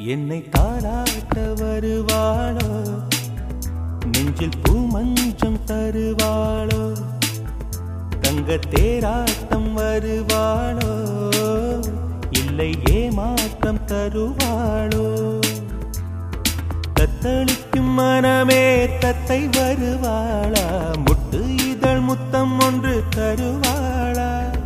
என்னை தாராட்ட வருவாளோ, நெஞ்சில் பூமஞ்சம் தருவாளோ, தங்க தேராட்டம் வருவாளோ, இல்லை ஏமாற்றம் தருவாளோ, தத்தளிக்கும் மனமே தத்தை வருவாளா, முட்டு இதழ் முத்தம் ஒன்று தருவாளா,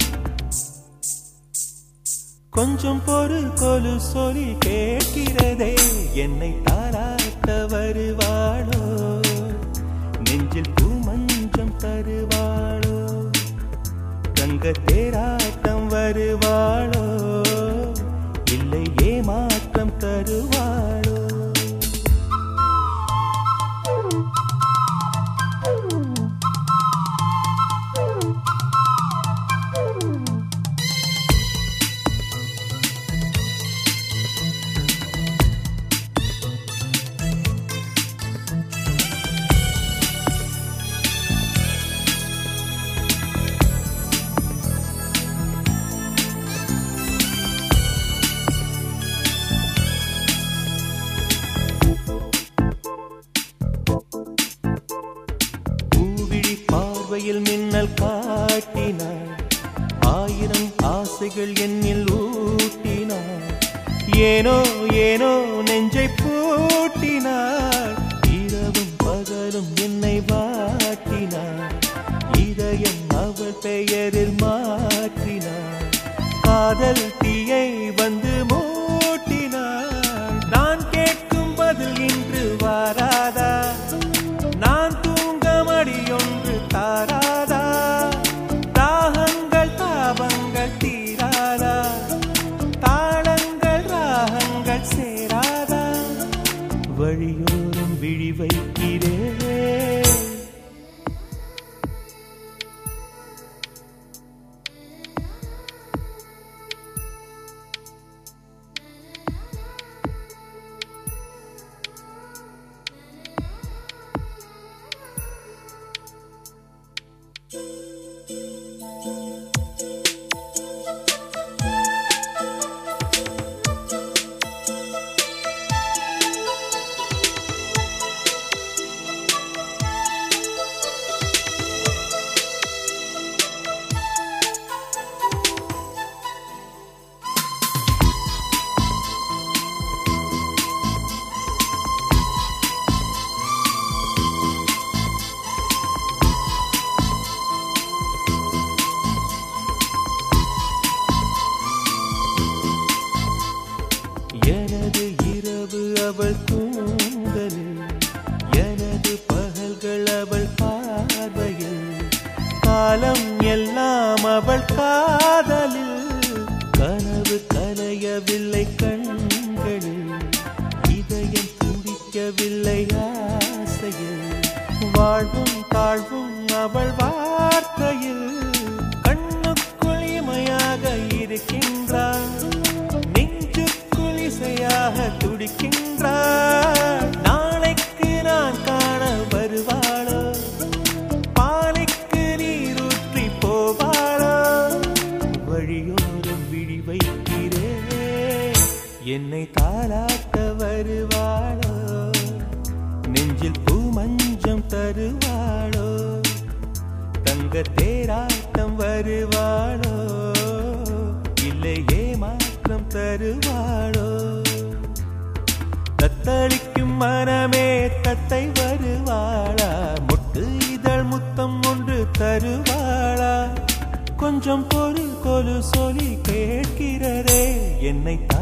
கொஞ்சம் பொறு கொலு சொல்லி கேட்கிறதே, என்னை தாராட்ட வருவாளோ, நெஞ்சில் பூமஞ்சம் தருவாளோ, தங்க தேராட்டம் வருவாளோ, இல்லை ஏமாற்றம் தருவாளோ. மின்னல் காட்டினாள், ஆயிரம் ஆசைகள் என்னில் ஊட்டினாள், ஏனோ ஏனோ நெஞ்சை பூட்டினாள், இரவும் பகலும் என்னை வாட்டினாள், இதயம் அவள் பெயரில் மாற்றினாள், காதல் தீயை வந்து மூட்டினாள், நான் கேட்கும் பதில் இன்று வாராதா, நான் தூங்க மடியொன்று தாராதா, தாகங்கள் தாபங்கள் தீராதா, தாளங்கள் ராகங்கள் சேராதா, வழியோரம் விழி வைக்கிறேன், எனது இரவு அவள் தூங்கலில், எனது பகல்கள் அவள் பார்வையில், காலம் எல்லாம் அவள் காதலில், கனவு கலையவில்லை கண்களில், இதயம் துடிக்கவில்லை ஆசையில், வாழ்வும் தாழ்வும் அவள் வார்த்தையில், கண்ணுக்குள் இமையாக இருக்கின்றாள், இசையாக துடிக்கின்றாள், நாளைக்கு நான் காண வருவாளோ, பாலைக்கு நீரூற்றி போவாளோ, வழியோரம் விழி வைக்கிறேன், என்னை தாராட்ட வருவாளோ, நெஞ்சில் பூமஞ்சம் தருவாளோ, தங்க தேராட்டம் வருவாளோ, இல்லை ஏமாற்றம் தருவாளோ, தத்தளிக்கும் மனமே தத்தை வருவாளா, முட்டு இதழ் முத்தம் ஒன்று தருவாளா, கொஞ்சம் பொறு கொலு சொல்லி கேட்கிறதே, என்னை